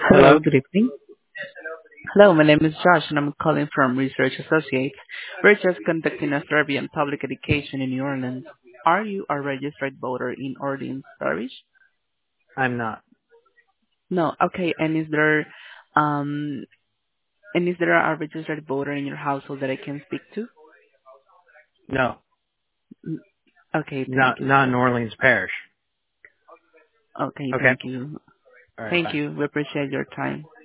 Hello, Hello. good evening. Hello, my name is Josh, and I'm calling from Research Associates. We're just conducting a survey on public education in New Orleans. Are you a registered voter in Orleans Parish? I'm not. No. Okay. Um and is there a registered voter in your household that I can speak to? No. Mm, Okay, thank Not you. not in Orleans Parish. Okay, Okay. thank you. All right. Thank Bye. you. We appreciate your time.